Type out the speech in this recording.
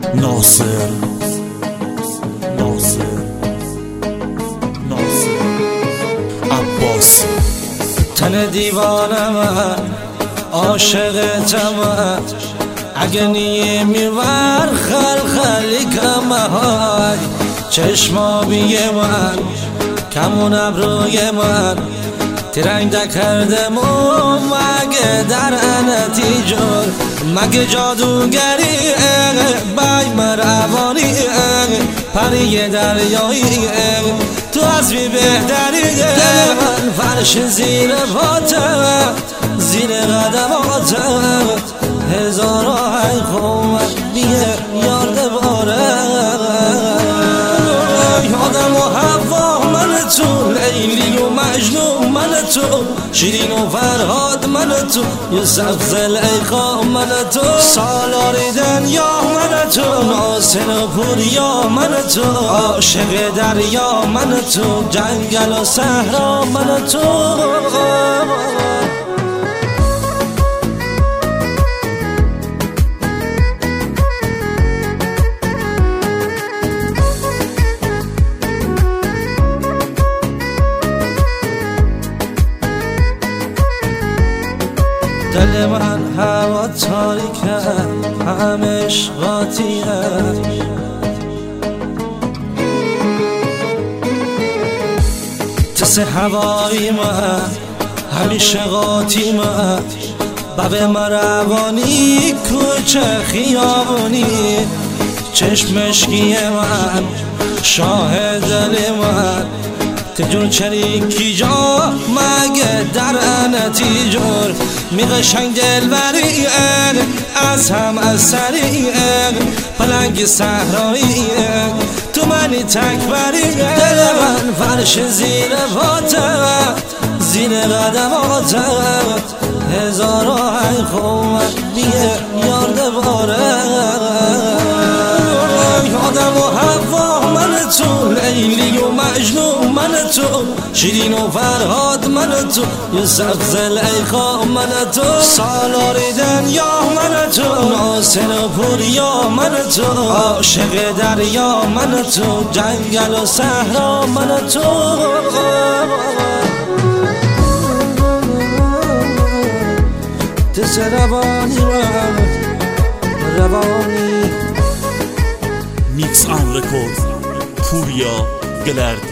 ناصر عباسی. تن دیوانم عاشقتم، اگه نیمیور خلخلی کمه چشمابی من کمون ابروی من ترنگ دکردم و مگه در نتیجه مگه جادوگری بای مروانی پری دریایی تو از بی بهتری من فرش زیر پاتم زیر قدماتم هزارا های خومت بیه یارد باره آدم و حوا من تو لیلی و مجنون من تو شیرین و فرهاد من تو یوسف زلیخا من تو سالاریدن یا من تو ناصر و پوریا من تو عاشق دریا من تو جنگل و صحرا من تو دل من هوا تاریکه همه عشقاتیه تس هوایی من همیشه قاطی من بب مروانی کوچه خیابونی چشمشکی من شاهد دل من تجور چریکی جا مگه در نتیجور میقشنگ دلبری از هم اثری پلنگ صحرایی تو منی تکبری دل من فرش زیر پاتت زیر قدماتت هزارا های خومت بیه یارد باره آدم و حوا من تو لیلی و مجنون من تو شیرین و فرهاد من تو یوسف زلیخا من تو سالاریدن یا من تو ناصر و پوریا من تو عاشق دریا من تو جنگل و صحرا من تو تس روانی روانی میکس آن رکورد پوریا گلرد